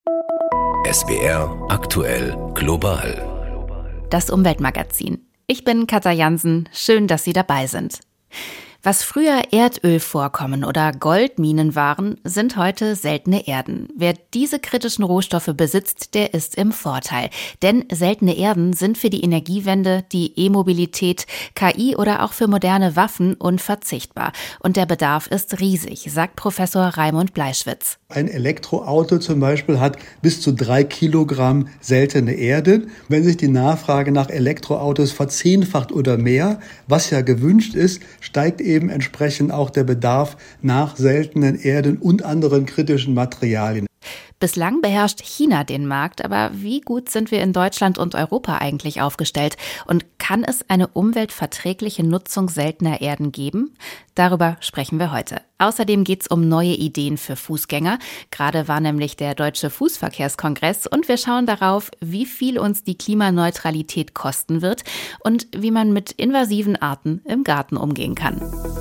SWR aktuell global. Das Umweltmagazin. Ich bin Katja Jansen. Schön, dass Sie dabei sind. Was früher Erdölvorkommen oder Goldminen waren, sind heute seltene Erden. Wer diese kritischen Rohstoffe besitzt, der ist im Vorteil. Denn seltene Erden sind für die Energiewende, die E-Mobilität, KI oder auch für moderne Waffen unverzichtbar. Und der Bedarf ist riesig, sagt Professor Raimund Bleischwitz. Ein Elektroauto zum Beispiel hat bis zu 3 Kilogramm seltene Erden. Wenn sich die Nachfrage nach Elektroautos verzehnfacht oder mehr, was ja gewünscht ist, steigt eben entsprechend auch der Bedarf nach seltenen Erden und anderen kritischen Materialien. Bislang beherrscht China den Markt, aber wie gut sind wir in Deutschland und Europa eigentlich aufgestellt? Und kann es eine umweltverträgliche Nutzung seltener Erden geben? Darüber sprechen wir heute. Außerdem geht es um neue Ideen für Fußgänger. Gerade war nämlich der Deutsche Fußverkehrskongress und wir schauen darauf, wie viel uns die Klimaneutralität kosten wird und wie man mit invasiven Arten im Garten umgehen kann.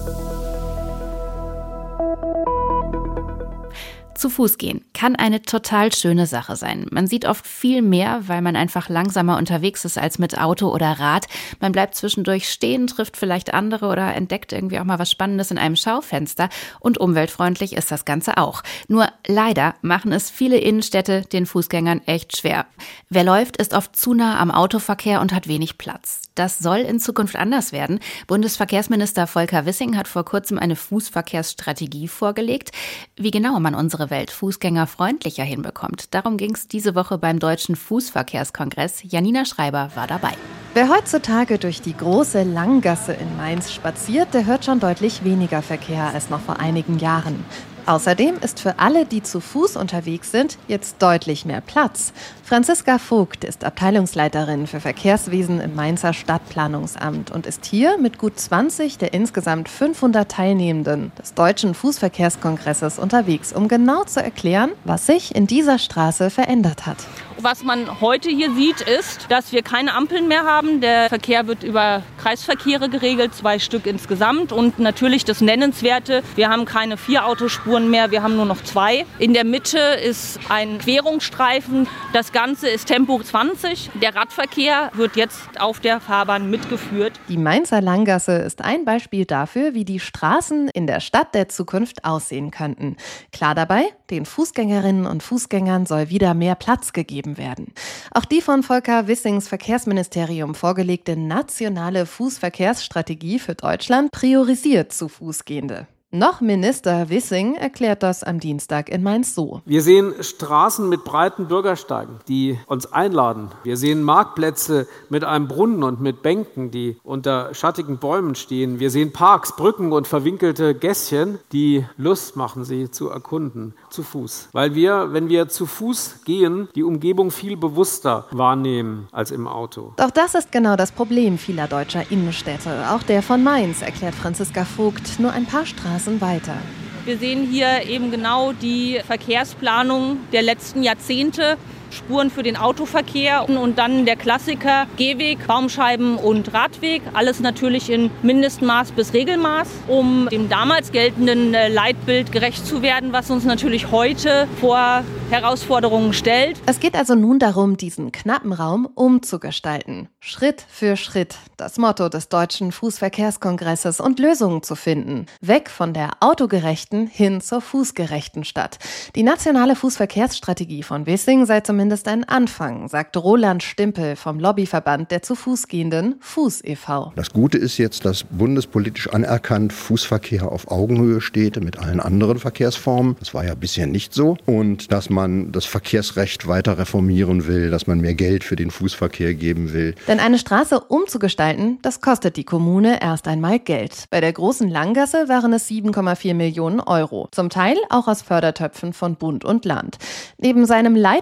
Zu Fuß gehen kann eine total schöne Sache sein. Man sieht oft viel mehr, weil man einfach langsamer unterwegs ist als mit Auto oder Rad. Man bleibt zwischendurch stehen, trifft vielleicht andere oder entdeckt irgendwie auch mal was Spannendes in einem Schaufenster. Und umweltfreundlich ist das Ganze auch. Nur leider machen es viele Innenstädte den Fußgängern echt schwer. Wer läuft, ist oft zu nah am Autoverkehr und hat wenig Platz. Das soll in Zukunft anders werden. Bundesverkehrsminister Volker Wissing hat vor kurzem eine Fußverkehrsstrategie vorgelegt. Wie genau man unsere Welt fußgängerfreundlicher hinbekommt. Darum ging es diese Woche beim Deutschen Fußverkehrskongress. Janina Schreiber war dabei. Wer heutzutage durch die große Langgasse in Mainz spaziert, der hört schon deutlich weniger Verkehr als noch vor einigen Jahren. Außerdem ist für alle, die zu Fuß unterwegs sind, jetzt deutlich mehr Platz. Franziska Vogt ist Abteilungsleiterin für Verkehrswesen im Mainzer Stadtplanungsamt und ist hier mit gut 20 der insgesamt 500 Teilnehmenden des Deutschen Fußverkehrskongresses unterwegs, um genau zu erklären, was sich in dieser Straße verändert hat. Was man heute hier sieht, ist, dass wir keine Ampeln mehr haben. Der Verkehr wird über Kreisverkehre geregelt, 2 Stück insgesamt. Und natürlich das Nennenswerte, wir haben keine 4 Autospuren mehr, wir haben nur noch 2. In der Mitte ist ein Querungsstreifen. Das Ganze ist Tempo 20. Der Radverkehr wird jetzt auf der Fahrbahn mitgeführt. Die Mainzer Langgasse ist ein Beispiel dafür, wie die Straßen in der Stadt der Zukunft aussehen könnten. Klar dabei, den Fußgängerinnen und Fußgängern soll wieder mehr Platz gegeben werden. Auch die von Volker Wissings Verkehrsministerium vorgelegte nationale Fußverkehrsstrategie für Deutschland priorisiert zu Fußgehende. Noch Minister Wissing erklärt das am Dienstag in Mainz so. Wir sehen Straßen mit breiten Bürgersteigen, die uns einladen. Wir sehen Marktplätze mit einem Brunnen und mit Bänken, die unter schattigen Bäumen stehen. Wir sehen Parks, Brücken und verwinkelte Gässchen, die Lust machen, sie zu erkunden, zu Fuß. Weil wir, wenn wir zu Fuß gehen, die Umgebung viel bewusster wahrnehmen als im Auto. Doch das ist genau das Problem vieler deutscher Innenstädte. Auch der von Mainz, erklärt Franziska Vogt, nur ein paar Straßen weiter. Wir sehen hier eben genau die Verkehrsplanung der letzten Jahrzehnte. Spuren für den Autoverkehr und dann der Klassiker Gehweg, Baumscheiben und Radweg. Alles natürlich in Mindestmaß bis Regelmaß, um dem damals geltenden Leitbild gerecht zu werden, was uns natürlich heute vor Herausforderungen stellt. Es geht also nun darum, diesen knappen Raum umzugestalten. Schritt für Schritt. Das Motto des Deutschen Fußverkehrskongresses und Lösungen zu finden. Weg von der autogerechten hin zur fußgerechten Stadt. Die nationale Fußverkehrsstrategie von Wissing sei zumindest ein Anfang, sagt Roland Stimpel vom Lobbyverband der zu Fuß gehenden Fuß e.V. Das Gute ist jetzt, dass bundespolitisch anerkannt Fußverkehr auf Augenhöhe steht mit allen anderen Verkehrsformen. Das war ja bisher nicht so. Und dass man das Verkehrsrecht weiter reformieren will, dass man mehr Geld für den Fußverkehr geben will. Denn eine Straße umzugestalten, das kostet die Kommune erst einmal Geld. Bei der großen Langgasse waren es 7,4 Millionen Euro. Zum Teil auch aus Fördertöpfen von Bund und Land. Neben seinem Leitbild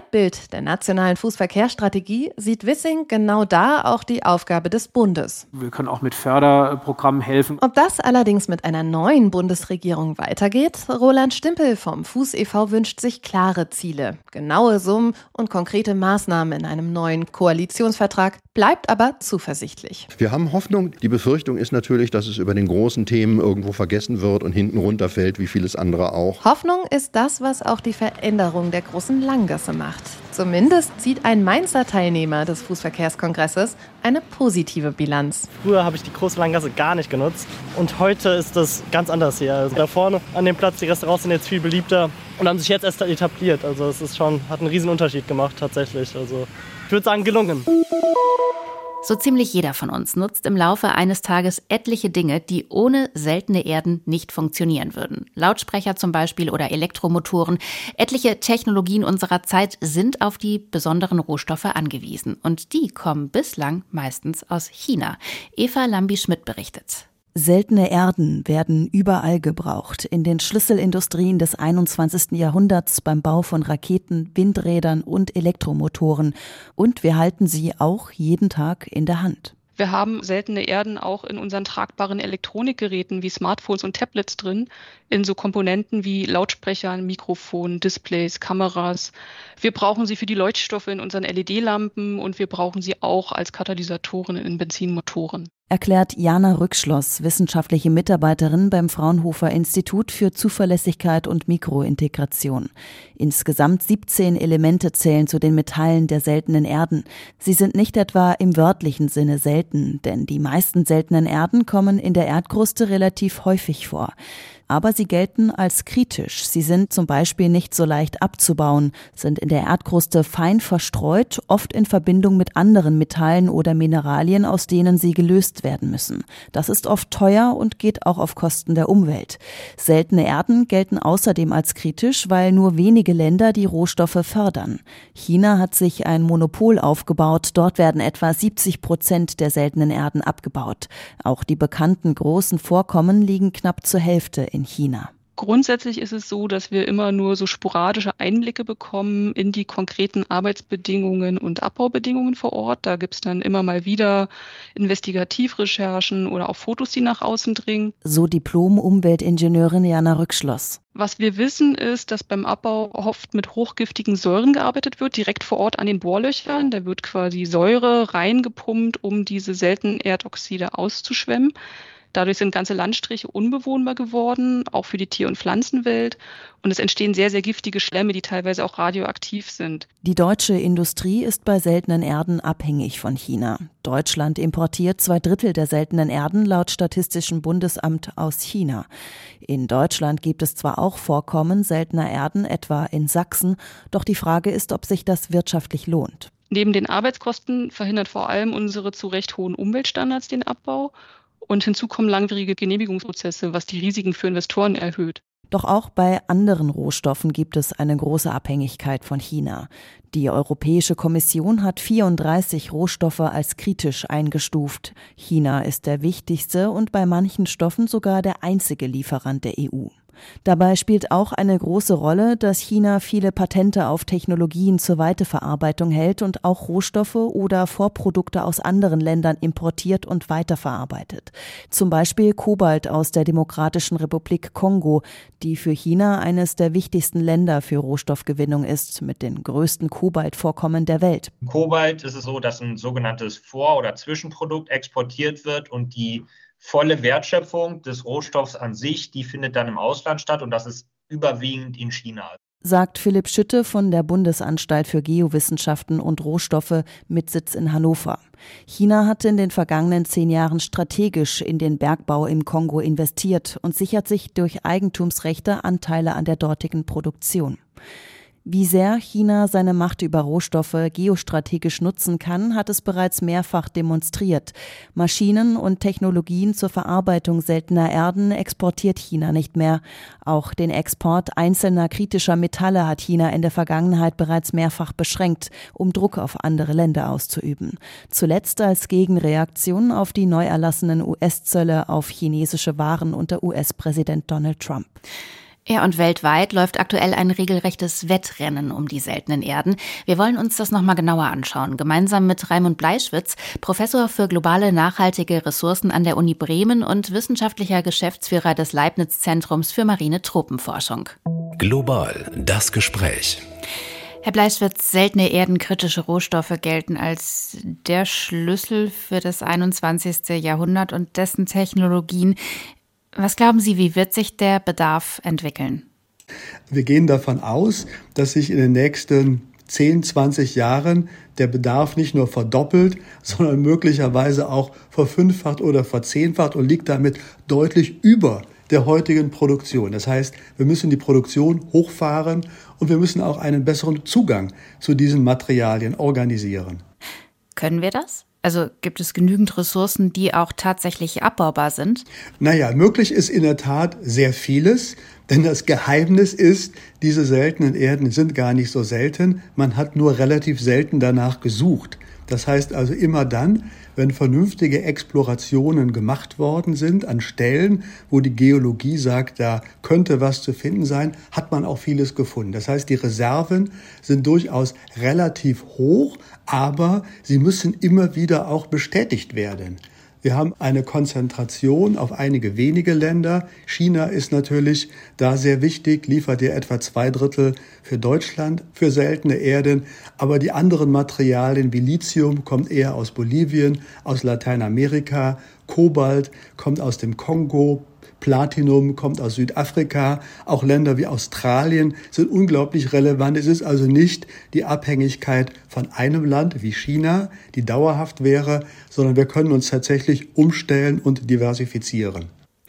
Mit der nationalen Fußverkehrsstrategie sieht Wissing genau da auch die Aufgabe des Bundes. Wir können auch mit Förderprogrammen helfen. Ob das allerdings mit einer neuen Bundesregierung weitergeht? Roland Stimpel vom Fuß e.V. wünscht sich klare Ziele, genaue Summen und konkrete Maßnahmen in einem neuen Koalitionsvertrag, bleibt aber zuversichtlich. Wir haben Hoffnung. Die Befürchtung ist natürlich, dass es über den großen Themen irgendwo vergessen wird und hinten runterfällt, wie vieles andere auch. Hoffnung ist das, was auch die Veränderung der großen Langgasse macht. Zumindest zieht ein Mainzer Teilnehmer des Fußverkehrskongresses eine positive Bilanz. Früher habe ich die große Langgasse gar nicht genutzt und heute ist das ganz anders hier. Also da vorne an dem Platz, die Restaurants sind jetzt viel beliebter und haben sich jetzt erst etabliert. Also es ist hat einen riesen Unterschied gemacht tatsächlich. Also ich würde sagen, gelungen. So ziemlich jeder von uns nutzt im Laufe eines Tages etliche Dinge, die ohne seltene Erden nicht funktionieren würden. Lautsprecher zum Beispiel oder Elektromotoren. Etliche Technologien unserer Zeit sind auf die besonderen Rohstoffe angewiesen. Und die kommen bislang meistens aus China. Eva Lambi-Schmidt berichtet. Seltene Erden werden überall gebraucht, in den Schlüsselindustrien des 21. Jahrhunderts, beim Bau von Raketen, Windrädern und Elektromotoren. Und wir halten sie auch jeden Tag in der Hand. Wir haben seltene Erden auch in unseren tragbaren Elektronikgeräten wie Smartphones und Tablets drin, in so Komponenten wie Lautsprechern, Mikrofonen, Displays, Kameras. Wir brauchen sie für die Leuchtstoffe in unseren LED-Lampen und wir brauchen sie auch als Katalysatoren in Benzinmotoren. Erklärt Jana Rückschloss, wissenschaftliche Mitarbeiterin beim Fraunhofer Institut für Zuverlässigkeit und Mikrointegration. Insgesamt 17 Elemente zählen zu den Metallen der seltenen Erden. Sie sind nicht etwa im wörtlichen Sinne selten, denn die meisten seltenen Erden kommen in der Erdkruste relativ häufig vor. Aber sie gelten als kritisch. Sie sind zum Beispiel nicht so leicht abzubauen, sind in der Erdkruste fein verstreut, oft in Verbindung mit anderen Metallen oder Mineralien, aus denen sie gelöst werden müssen. Das ist oft teuer und geht auch auf Kosten der Umwelt. Seltene Erden gelten außerdem als kritisch, weil nur wenige Länder die Rohstoffe fördern. China hat sich ein Monopol aufgebaut. Dort werden etwa 70% der seltenen Erden abgebaut. Auch die bekannten großen Vorkommen liegen knapp zur Hälfte in China. Grundsätzlich ist es so, dass wir immer nur so sporadische Einblicke bekommen in die konkreten Arbeitsbedingungen und Abbaubedingungen vor Ort. Da gibt es dann immer mal wieder Investigativrecherchen oder auch Fotos, die nach außen dringen. So Diplom-Umweltingenieurin Jana Rückschloss. Was wir wissen ist, dass beim Abbau oft mit hochgiftigen Säuren gearbeitet wird, direkt vor Ort an den Bohrlöchern. Da wird quasi Säure reingepumpt, um diese seltenen Erdoxide auszuschwemmen. Dadurch sind ganze Landstriche unbewohnbar geworden, auch für die Tier- und Pflanzenwelt. Und es entstehen sehr, sehr giftige Schlemme, die teilweise auch radioaktiv sind. Die deutsche Industrie ist bei seltenen Erden abhängig von China. Deutschland importiert 2/3 der seltenen Erden laut Statistischem Bundesamt aus China. In Deutschland gibt es zwar auch Vorkommen seltener Erden, etwa in Sachsen, doch die Frage ist, ob sich das wirtschaftlich lohnt. Neben den Arbeitskosten verhindert vor allem unsere zu Recht hohen Umweltstandards den Abbau. Und hinzu kommen langwierige Genehmigungsprozesse, was die Risiken für Investoren erhöht. Doch auch bei anderen Rohstoffen gibt es eine große Abhängigkeit von China. Die Europäische Kommission hat 34 Rohstoffe als kritisch eingestuft. China ist der wichtigste und bei manchen Stoffen sogar der einzige Lieferant der EU. Dabei spielt auch eine große Rolle, dass China viele Patente auf Technologien zur Weiterverarbeitung hält und auch Rohstoffe oder Vorprodukte aus anderen Ländern importiert und weiterverarbeitet. Zum Beispiel Kobalt aus der Demokratischen Republik Kongo, die für China eines der wichtigsten Länder für Rohstoffgewinnung ist, mit den größten Kobaltvorkommen der Welt. Kobalt ist es so, dass ein sogenanntes Vor- oder Zwischenprodukt exportiert wird und die volle Wertschöpfung des Rohstoffs an sich, die findet dann im Ausland statt und das ist überwiegend in China. Sagt Philipp Schütte von der Bundesanstalt für Geowissenschaften und Rohstoffe mit Sitz in Hannover. China hatte in den vergangenen 10 Jahren strategisch in den Bergbau im Kongo investiert und sichert sich durch Eigentumsrechte Anteile an der dortigen Produktion. Wie sehr China seine Macht über Rohstoffe geostrategisch nutzen kann, hat es bereits mehrfach demonstriert. Maschinen und Technologien zur Verarbeitung seltener Erden exportiert China nicht mehr. Auch den Export einzelner kritischer Metalle hat China in der Vergangenheit bereits mehrfach beschränkt, um Druck auf andere Länder auszuüben. Zuletzt als Gegenreaktion auf die neu erlassenen US-Zölle auf chinesische Waren unter US-Präsident Donald Trump. Ja, und weltweit läuft aktuell ein regelrechtes Wettrennen um die seltenen Erden. Wir wollen uns das nochmal genauer anschauen. Gemeinsam mit Raimund Bleischwitz, Professor für globale nachhaltige Ressourcen an der Uni Bremen und wissenschaftlicher Geschäftsführer des Leibniz-Zentrums für marine Tropenforschung. Global, das Gespräch. Herr Bleischwitz, seltene Erden, kritische Rohstoffe gelten als der Schlüssel für das 21. Jahrhundert und dessen Technologien. Was glauben Sie, wie wird sich der Bedarf entwickeln? Wir gehen davon aus, dass sich in den nächsten 10, 20 Jahren der Bedarf nicht nur verdoppelt, sondern möglicherweise auch verfünffacht oder verzehnfacht und liegt damit deutlich über der heutigen Produktion. Das heißt, wir müssen die Produktion hochfahren und wir müssen auch einen besseren Zugang zu diesen Materialien organisieren. Können wir das? Also gibt es genügend Ressourcen, die auch tatsächlich abbaubar sind? Naja, möglich ist in der Tat sehr vieles, denn das Geheimnis ist, diese seltenen Erden sind gar nicht so selten. Man hat nur relativ selten danach gesucht. Das heißt also immer dann, wenn vernünftige Explorationen gemacht worden sind an Stellen, wo die Geologie sagt, da könnte was zu finden sein, hat man auch vieles gefunden. Das heißt, die Reserven sind durchaus relativ hoch, aber sie müssen immer wieder auch bestätigt werden. Wir haben eine Konzentration auf einige wenige Länder. China ist natürlich da sehr wichtig, liefert ja etwa 2/3 für Deutschland für seltene Erden. Aber die anderen Materialien wie Lithium kommt eher aus Bolivien, aus Lateinamerika, Kobalt kommt aus dem Kongo, Platinum kommt aus Südafrika, auch Länder wie Australien sind unglaublich relevant. Es ist also nicht die Abhängigkeit von einem Land wie China, die dauerhaft wäre, sondern wir können uns tatsächlich umstellen und diversifizieren.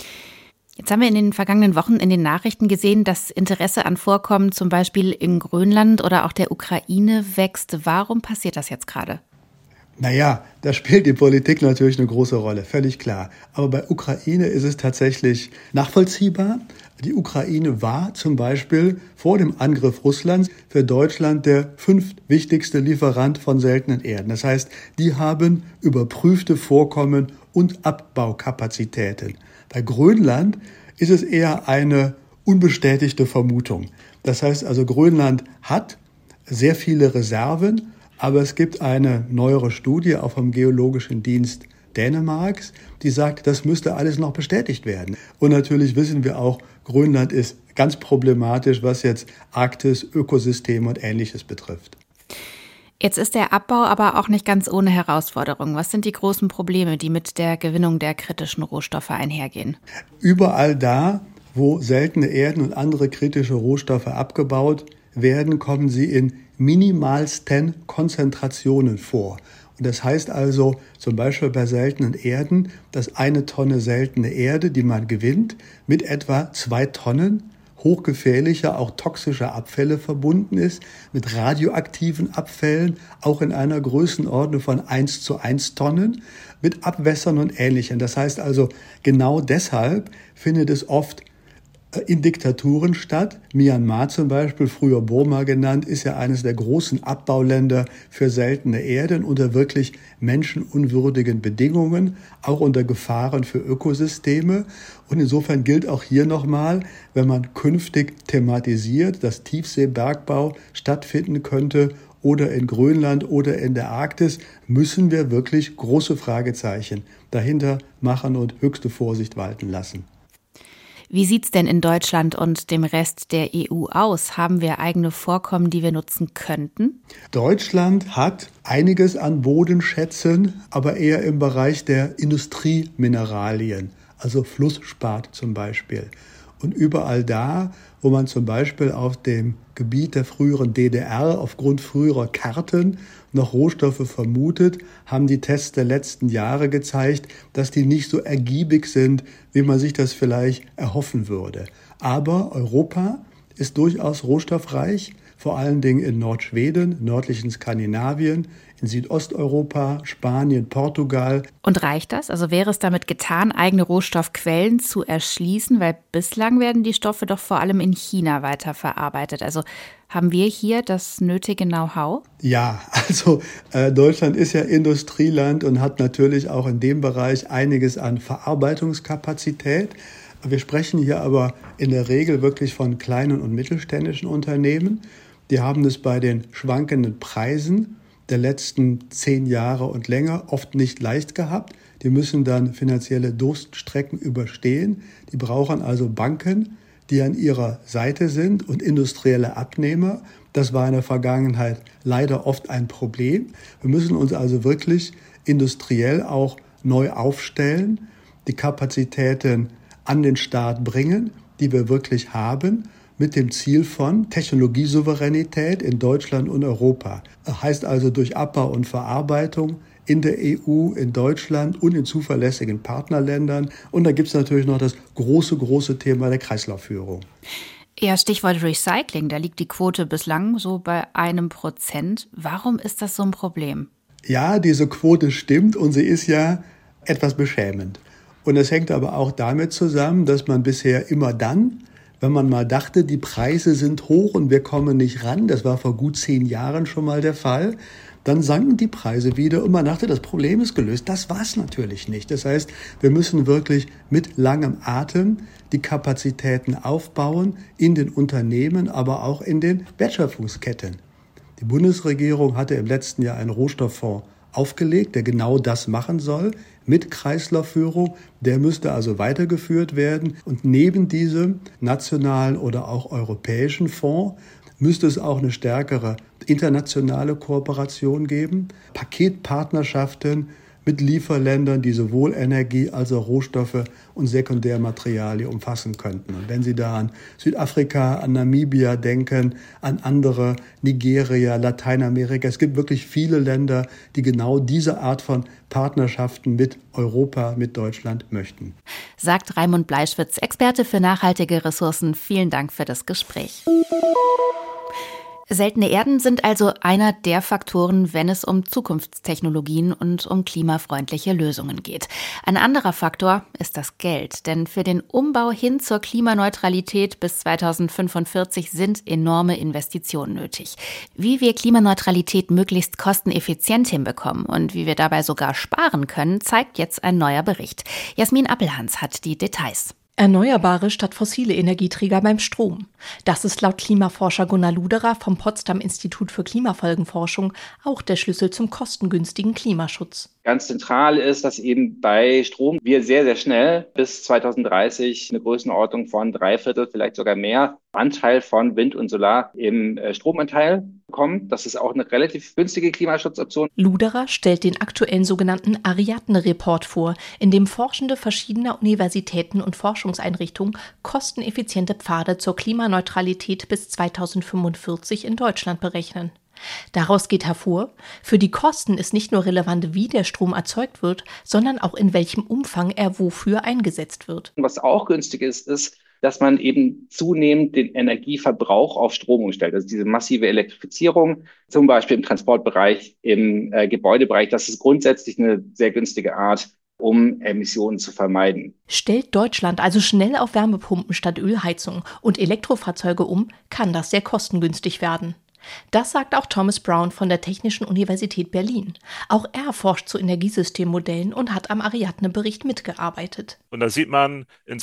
Jetzt haben wir in den vergangenen Wochen in den Nachrichten gesehen, dass Interesse an Vorkommen zum Beispiel in Grönland oder auch der Ukraine wächst. Warum passiert das jetzt gerade? Naja, da spielt die Politik natürlich eine große Rolle, völlig klar. Aber bei Ukraine ist es tatsächlich nachvollziehbar. Die Ukraine war zum Beispiel vor dem Angriff Russlands für Deutschland der 5. wichtigste Lieferant von seltenen Erden. Das heißt, die haben überprüfte Vorkommen und Abbaukapazitäten. Bei Grönland ist es eher eine unbestätigte Vermutung. Das heißt also, Grönland hat sehr viele Reserven, aber es gibt eine neuere Studie, auch vom Geologischen Dienst Dänemarks, die sagt, das müsste alles noch bestätigt werden. Und natürlich wissen wir auch, Grönland ist ganz problematisch, was jetzt Arktis, Ökosysteme und Ähnliches betrifft. Jetzt ist der Abbau aber auch nicht ganz ohne Herausforderungen. Was sind die großen Probleme, die mit der Gewinnung der kritischen Rohstoffe einhergehen? Überall da, wo seltene Erden und andere kritische Rohstoffe abgebaut werden, kommen sie in minimalsten Konzentrationen vor. Und das heißt also zum Beispiel bei seltenen Erden, dass 1 Tonne seltene Erde, die man gewinnt, mit etwa 2 Tonnen hochgefährlicher, auch toxischer Abfälle verbunden ist, mit radioaktiven Abfällen, auch in einer Größenordnung von 1:1 Tonnen, mit Abwässern und Ähnlichem. Das heißt also, genau deshalb findet es oft in Diktaturen statt. Myanmar zum Beispiel, früher Burma genannt, ist ja eines der großen Abbauländer für seltene Erden unter wirklich menschenunwürdigen Bedingungen, auch unter Gefahren für Ökosysteme. Und insofern gilt auch hier nochmal, wenn man künftig thematisiert, dass Tiefseebergbau stattfinden könnte oder in Grönland oder in der Arktis, müssen wir wirklich große Fragezeichen dahinter machen und höchste Vorsicht walten lassen. Wie sieht's denn in Deutschland und dem Rest der EU aus? Haben wir eigene Vorkommen, die wir nutzen könnten? Deutschland hat einiges an Bodenschätzen, aber eher im Bereich der Industriemineralien, also Flussspat zum Beispiel. Und überall da, wo man zum Beispiel auf dem Gebiet der früheren DDR aufgrund früherer Karten noch Rohstoffe vermutet, haben die Tests der letzten Jahre gezeigt, dass die nicht so ergiebig sind, wie man sich das vielleicht erhoffen würde. Aber Europa ist durchaus rohstoffreich, vor allen Dingen in Nordschweden, nördlichen Skandinavien, in Südosteuropa, Spanien, Portugal. Und reicht das? Also wäre es damit getan, eigene Rohstoffquellen zu erschließen? Weil bislang werden die Stoffe doch vor allem in China weiterverarbeitet. Also haben wir hier das nötige Know-how? Ja, also Deutschland ist ja Industrieland und hat natürlich auch in dem Bereich einiges an Verarbeitungskapazität. Wir sprechen hier aber in der Regel wirklich von kleinen und mittelständischen Unternehmen. Die haben es bei den schwankenden Preisen der letzten 10 Jahre und länger oft nicht leicht gehabt. Die müssen dann finanzielle Durststrecken überstehen. Die brauchen also Banken, die an ihrer Seite sind, und industrielle Abnehmer. Das war in der Vergangenheit leider oft ein Problem. Wir müssen uns also wirklich industriell auch neu aufstellen, die Kapazitäten an den Start bringen, die wir wirklich haben, mit dem Ziel von Technologiesouveränität in Deutschland und Europa. Das heißt also durch Abbau und Verarbeitung in der EU, in Deutschland und in zuverlässigen Partnerländern. Und da gibt es natürlich noch das große Thema der Kreislaufführung. Ja, Stichwort Recycling, da liegt die Quote bislang so bei 1%. Warum ist das so ein Problem? Ja, diese Quote stimmt und sie ist ja etwas beschämend. Und es hängt aber auch damit zusammen, dass man bisher immer dann, wenn man mal dachte, die Preise sind hoch und wir kommen nicht ran, das war vor gut 10 Jahren schon mal der Fall, dann sanken die Preise wieder und man dachte, das Problem ist gelöst. Das war es natürlich nicht. Das heißt, wir müssen wirklich mit langem Atem die Kapazitäten aufbauen in den Unternehmen, aber auch in den Wertschöpfungsketten. Die Bundesregierung hatte im letzten Jahr einen Rohstofffonds aufgelegt, der genau das machen soll, mit Kreislaufführung. Der müsste also weitergeführt werden. Und neben diesem nationalen oder auch europäischen Fonds müsste es auch eine stärkere internationale Kooperation geben, Paketpartnerschaften mit Lieferländern, die sowohl Energie als auch Rohstoffe und Sekundärmaterialien umfassen könnten. Und wenn Sie da an Südafrika, an Namibia denken, an andere, Nigeria, Lateinamerika, es gibt wirklich viele Länder, die genau diese Art von Partnerschaften mit Europa, mit Deutschland möchten. Sagt Raimund Bleischwitz, Experte für nachhaltige Ressourcen. Vielen Dank für das Gespräch. Seltene Erden sind also einer der Faktoren, wenn es um Zukunftstechnologien und um klimafreundliche Lösungen geht. Ein anderer Faktor ist das Geld, denn für den Umbau hin zur Klimaneutralität bis 2045 sind enorme Investitionen nötig. Wie wir Klimaneutralität möglichst kosteneffizient hinbekommen und wie wir dabei sogar sparen können, zeigt jetzt ein neuer Bericht. Jasmin Appelhans hat die Details. Erneuerbare statt fossile Energieträger beim Strom. Das ist laut Klimaforscher Gunnar Luderer vom Potsdam Institut für Klimafolgenforschung auch der Schlüssel zum kostengünstigen Klimaschutz. Ganz zentral ist, dass eben bei Strom wir sehr, sehr schnell bis 2030 eine Größenordnung von 3/4, vielleicht sogar mehr Anteil von Wind und Solar im Stromanteil bekommen. Das ist auch eine relativ günstige Klimaschutzoption. Luderer stellt den aktuellen sogenannten Ariadne-Report vor, in dem Forschende verschiedener Universitäten und Forschungseinrichtungen kosteneffiziente Pfade zur Klimaneutralität bis 2045 in Deutschland berechnen. Daraus geht hervor, für die Kosten ist nicht nur relevant, wie der Strom erzeugt wird, sondern auch in welchem Umfang er wofür eingesetzt wird. Was auch günstig ist, dass man eben zunehmend den Energieverbrauch auf Strom umstellt. Also diese massive Elektrifizierung, zum Beispiel im Transportbereich, im Gebäudebereich, das ist grundsätzlich eine sehr günstige Art, um Emissionen zu vermeiden. Stellt Deutschland also schnell auf Wärmepumpen statt Ölheizung und Elektrofahrzeuge um, kann das sehr kostengünstig werden. Das sagt auch Thomas Brown von der Technischen Universität Berlin. Auch er forscht zu Energiesystemmodellen und hat am Ariadne-Bericht mitgearbeitet. Und da sieht man in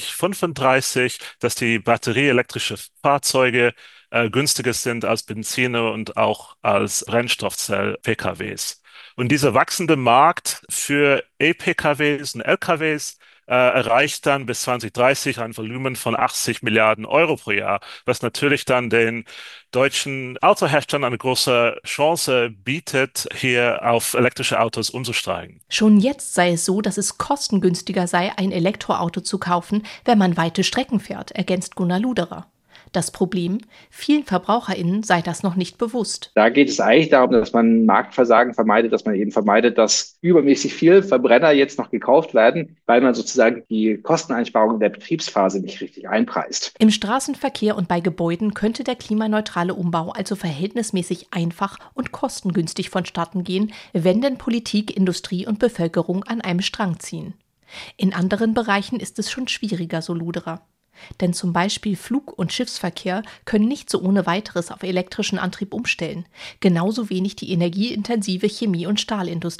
2035, dass die batterieelektrische Fahrzeuge günstiger sind als Benziner und auch als Brennstoffzell-PKWs. Und dieser wachsende Markt für E-PKWs und LKWs erreicht dann bis 2030 ein Volumen von 80 Milliarden Euro pro Jahr, was natürlich dann den deutschen Autoherstellern eine große Chance bietet, hier auf elektrische Autos umzusteigen. Schon jetzt sei es so, dass es kostengünstiger sei, ein Elektroauto zu kaufen, wenn man weite Strecken fährt, ergänzt Gunnar Luderer. Das Problem, vielen VerbraucherInnen sei das noch nicht bewusst. Da geht es eigentlich darum, dass man Marktversagen vermeidet, dass man eben vermeidet, dass übermäßig viel Verbrenner jetzt noch gekauft werden, weil man sozusagen die Kosteneinsparungen der Betriebsphase nicht richtig einpreist. Im Straßenverkehr und bei Gebäuden könnte der klimaneutrale Umbau also verhältnismäßig einfach und kostengünstig vonstatten gehen, wenn denn Politik, Industrie und Bevölkerung an einem Strang ziehen. In anderen Bereichen ist es schon schwieriger, so Luderer. Denn zum Beispiel Flug- und Schiffsverkehr können nicht so ohne weiteres auf elektrischen Antrieb umstellen. Genauso wenig die energieintensive Chemie- und Stahlindustrie.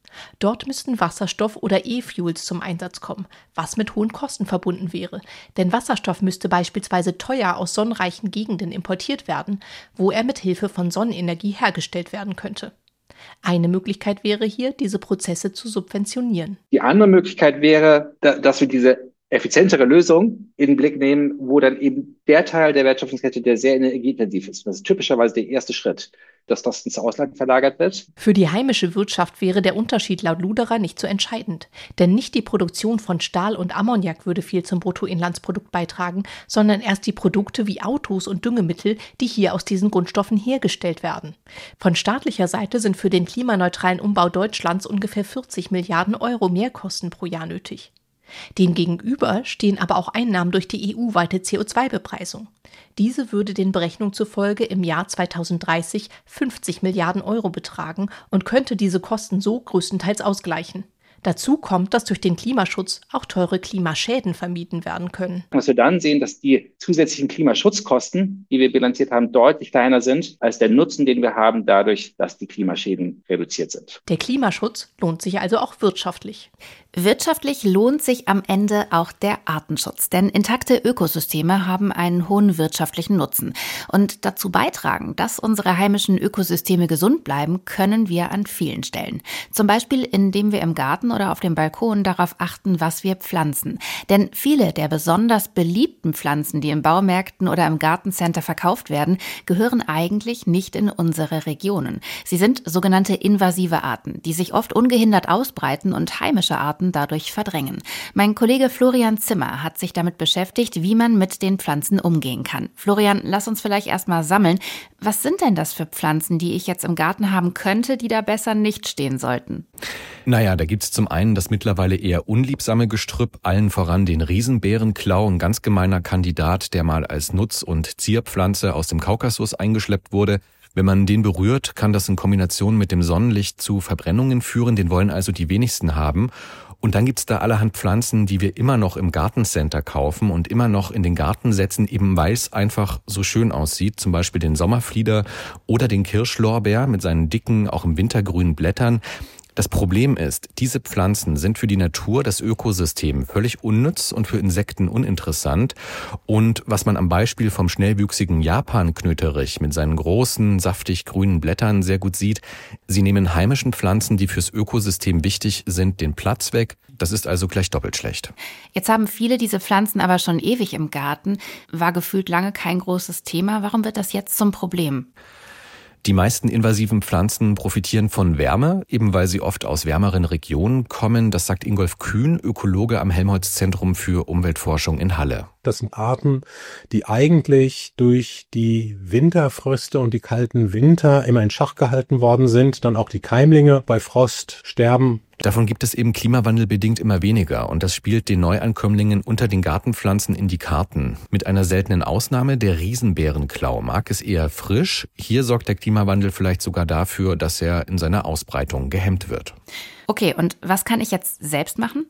Dort müssten Wasserstoff oder E-Fuels zum Einsatz kommen, was mit hohen Kosten verbunden wäre. Denn Wasserstoff müsste beispielsweise teuer aus sonnenreichen Gegenden importiert werden, wo er mit Hilfe von Sonnenenergie hergestellt werden könnte. Eine Möglichkeit wäre hier, diese Prozesse zu subventionieren. Die andere Möglichkeit wäre, dass wir diese effizientere Lösung in den Blick nehmen, wo dann eben der Teil der Wertschöpfungskette, der sehr energieintensiv ist, das ist typischerweise der erste Schritt, dass das ins Ausland verlagert wird. Für die heimische Wirtschaft wäre der Unterschied laut Luderer nicht so entscheidend. Denn nicht die Produktion von Stahl und Ammoniak würde viel zum Bruttoinlandsprodukt beitragen, sondern erst die Produkte wie Autos und Düngemittel, die hier aus diesen Grundstoffen hergestellt werden. Von staatlicher Seite sind für den klimaneutralen Umbau Deutschlands ungefähr 40 Milliarden Euro Mehrkosten pro Jahr nötig. Demgegenüber stehen aber auch Einnahmen durch die EU-weite CO2-Bepreisung. Diese würde den Berechnungen zufolge im Jahr 2030 50 Milliarden Euro betragen und könnte diese Kosten so größtenteils ausgleichen. Dazu kommt, dass durch den Klimaschutz auch teure Klimaschäden vermieden werden können. Was wir dann sehen, dass die zusätzlichen Klimaschutzkosten, die wir bilanziert haben, deutlich kleiner sind als der Nutzen, den wir haben, dadurch, dass die Klimaschäden reduziert sind. Der Klimaschutz lohnt sich also auch wirtschaftlich. Wirtschaftlich lohnt sich am Ende auch der Artenschutz, denn intakte Ökosysteme haben einen hohen wirtschaftlichen Nutzen. Und dazu beitragen, dass unsere heimischen Ökosysteme gesund bleiben, können wir an vielen Stellen. Zum Beispiel, indem wir im Garten oder auf dem Balkon darauf achten, was wir pflanzen. Denn viele der besonders beliebten Pflanzen, die in Baumärkten oder im Gartencenter verkauft werden, gehören eigentlich nicht in unsere Regionen. Sie sind sogenannte invasive Arten, die sich oft ungehindert ausbreiten und heimische Arten dadurch verdrängen. Mein Kollege Florian Zimmer hat sich damit beschäftigt, wie man mit den Pflanzen umgehen kann. Florian, lass uns vielleicht erstmal sammeln. Was sind denn das für Pflanzen, die ich jetzt im Garten haben könnte, die da besser nicht stehen sollten? Naja, da gibt's zum einen das mittlerweile eher unliebsame Gestrüpp, allen voran den Riesenbärenklau, ein ganz gemeiner Kandidat, der mal als Nutz- und Zierpflanze aus dem Kaukasus eingeschleppt wurde. Wenn man den berührt, kann das in Kombination mit dem Sonnenlicht zu Verbrennungen führen, den wollen also die wenigsten haben. Und dann gibt's da allerhand Pflanzen, die wir immer noch im Gartencenter kaufen und immer noch in den Garten setzen, eben weil es einfach so schön aussieht. Zum Beispiel den Sommerflieder oder den Kirschlorbeer mit seinen dicken, auch im Winter grünen Blättern. Das Problem ist, diese Pflanzen sind für die Natur, das Ökosystem völlig unnütz und für Insekten uninteressant. Und was man am Beispiel vom schnellwüchsigen Japan-Knöterich mit seinen großen, saftig grünen Blättern sehr gut sieht, sie nehmen heimischen Pflanzen, die fürs Ökosystem wichtig sind, den Platz weg. Das ist also gleich doppelt schlecht. Jetzt haben viele diese Pflanzen aber schon ewig im Garten. War gefühlt lange kein großes Thema. Warum wird das jetzt zum Problem? Die meisten invasiven Pflanzen profitieren von Wärme, eben weil sie oft aus wärmeren Regionen kommen. Das sagt Ingolf Kühn, Ökologe am Helmholtz-Zentrum für Umweltforschung in Halle. Das sind Arten, die eigentlich durch die Winterfröste und die kalten Winter immer in Schach gehalten worden sind. Dann auch die Keimlinge bei Frost sterben. Davon gibt es eben klimawandelbedingt immer weniger und das spielt den Neuankömmlingen unter den Gartenpflanzen in die Karten. Mit einer seltenen Ausnahme, der Riesenbärenklau mag es eher frisch. Hier sorgt der Klimawandel vielleicht sogar dafür, dass er in seiner Ausbreitung gehemmt wird. Okay, und was kann ich jetzt selbst machen?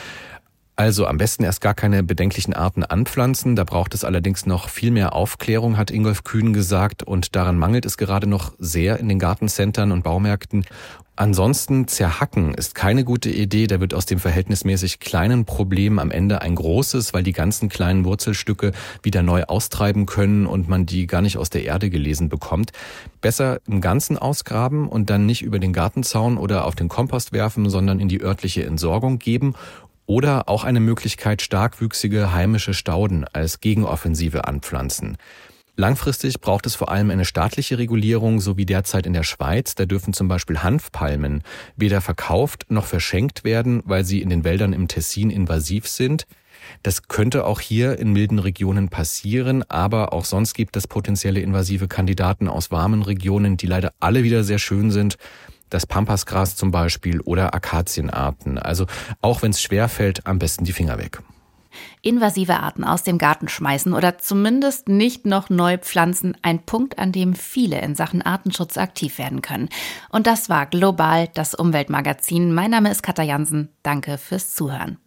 Also am besten erst gar keine bedenklichen Arten anpflanzen. Da braucht es allerdings noch viel mehr Aufklärung, hat Ingolf Kühn gesagt. Und daran mangelt es gerade noch sehr in den Gartencentern und Baumärkten. Ansonsten zerhacken ist keine gute Idee. Da wird aus dem verhältnismäßig kleinen Problem am Ende ein großes, weil die ganzen kleinen Wurzelstücke wieder neu austreiben können und man die gar nicht aus der Erde gelesen bekommt. Besser im Ganzen ausgraben und dann nicht über den Gartenzaun oder auf den Kompost werfen, sondern in die örtliche Entsorgung geben. Oder auch eine Möglichkeit, starkwüchsige heimische Stauden als Gegenoffensive anpflanzen. Langfristig braucht es vor allem eine staatliche Regulierung, so wie derzeit in der Schweiz. Da dürfen zum Beispiel Hanfpalmen weder verkauft noch verschenkt werden, weil sie in den Wäldern im Tessin invasiv sind. Das könnte auch hier in milden Regionen passieren, aber auch sonst gibt es potenzielle invasive Kandidaten aus warmen Regionen, die leider alle wieder sehr schön sind. Das Pampasgras zum Beispiel oder Akazienarten. Also auch wenn es schwerfällt, am besten die Finger weg. Invasive Arten aus dem Garten schmeißen oder zumindest nicht noch neu pflanzen. Ein Punkt, an dem viele in Sachen Artenschutz aktiv werden können. Und das war Global, das Umweltmagazin. Mein Name ist Katja Jansen. Danke fürs Zuhören.